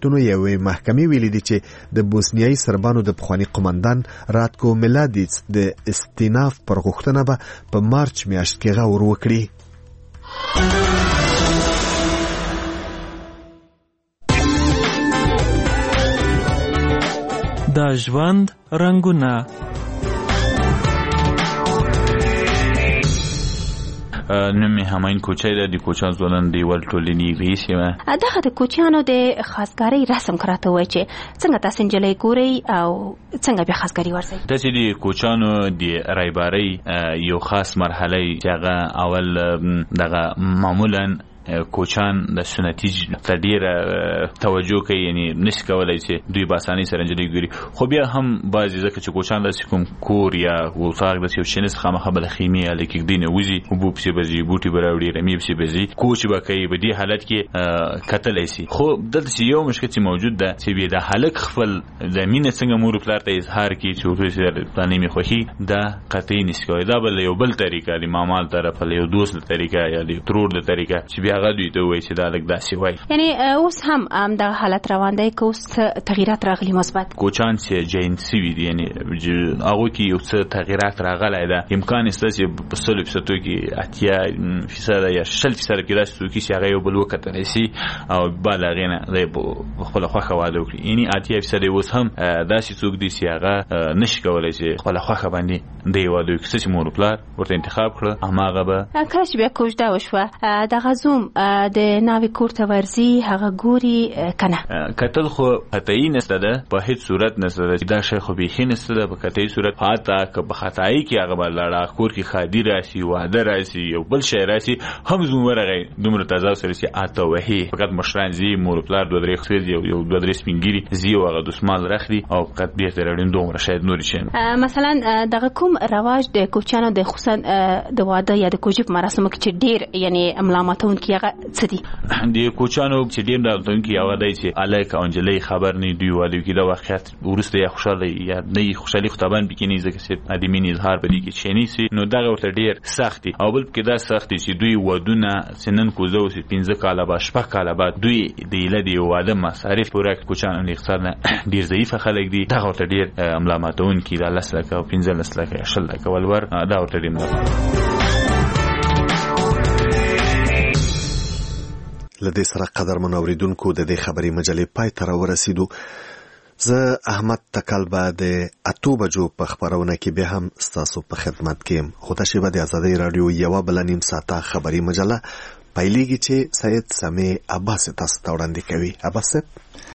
ملتونو یوې محکمې ویلي دي چې د بوسنیایي سربانو د پخواني قومندان راتکو ملادیچ د استیناف پر غوښتنه به په مارچ میاشت کې غور وکړي. د ژوند رنګونه. نومي هماین کوچای د کوچان ځوانان دی ول ټولنی رئیس یم. دغه د کوچانو د خاصګاری رسم کراته وای چې څنګه تاسو انجلې ګوري او څنګه به خاصګاری ورسي. د چې د کوچانو دی رایباری یو خاص مرحله چې هغه اول دغه معمولا کوچان د سنتي تدیر توجه کوي، یعنی نشي کولای چې دوی باسانی سره انجلې ګوري، خو بیا هم بعضی ځکه چې کوچان د کوم کور یا وساق د یو شنس خامخه بل خیمه الیک دینه وزي وبو پسې بزي بوټي براوړي رمي پسې بزي کوچ به کوي. په دې حالت کې قتل شي. خو دلته یو مشکل چې موجود ده چې بیا د هلک خپل د مینې څنګه مور پلار ته اظهار کوي چې ورته سره پلانې می خوخي دا قطعي نشي کوي. دا بل یو بل طریقه دی، مامال طرف له یو دوست طریقه یا د ترور د طریقه چې بیا هغه دوی ته وایي چې دا لګ داسې وایي. یعنی اوس هم د حالت روان دی که اوس تغییرات راغلي مثبت کوچان چې جینسي وي، یعنی هغه کې یو څه تغییرات راغلی ده. امکان شته چې په 100% کې 80% یا 60% کې داسې څوک چې هغه یو بل وکتلی شي او بل هغې نه دی خپله خوښه واده وکړي. یعنی 80% اوس هم داسې څوک دی چې هغه نشي کولی چې خپله خوښه باندې دی واده وکړي. څه چې مور پلار ورته انتخاب کړه هماغه به. کله چې بیا کوژده وشوه دغه زوم د ناوې کور ته ورځي هغه ګوري که نه؟ کتل خو قطعي نسته ده، په هیڅ صورت نسته ده چې دا شی خو بیخي نسته ده. په قطعي صورت حتی که په خطایي کې هغه به لاړه کور کې ښادي راشي، واده راشي، یو بل شی راشي، هم زموږ ورغی دومره تضاد سره چې اته وهي فقط مشران زی مور پلار دوه درې ښځې یو دوه درې سپینګیري زی او هغه دسمال رخلي او فقط بیرته راوړي دومره شاید نورې شي. مثلا دغه کوم رواج د کوچانو د خصوصا د واده یا د کوژدې په مراسمو کې چې ډېر یعنی ملامتونکي هغه څه دي؟ د کوچانو چې ډېر ملامتونکي هغه دی چې الک او انجلۍ خبر نه دوی واده کې دا واقعیت وروسته یا خوشاله یا نه خوشالي خو طبعا بکینی ځکه چې ادمین اظهار به دي کې چینی سي نو دغه ورته ډېر سخت دي. او بل کې دا سخت دي چې دوی ودونه سنن کوزه او 15 کاله بعد شپه کاله بعد دوی د لدی واده مصارف پوره کوچانو اقتصاد نه ډېر ضعیف خلک دي. دغه ورته ډېر ملامتونکي د 10 لک او 15 لک یا 10 لک ولور دا ورته ډېر لدې سره قدرمن اوریدونکو د دې خبري مجلې پای ته راورسېدو. زه احمد تکل به د 8 بجو په خبرونه کې به هم ستاسو په خدمت کې یم. خو دا شیبه د آزادۍ رادیو یوه بله نیم ساعته خبري مجله پیلېږي چې سید سمیع عباس تاسو ته وړاندې کوي. عباس صاحب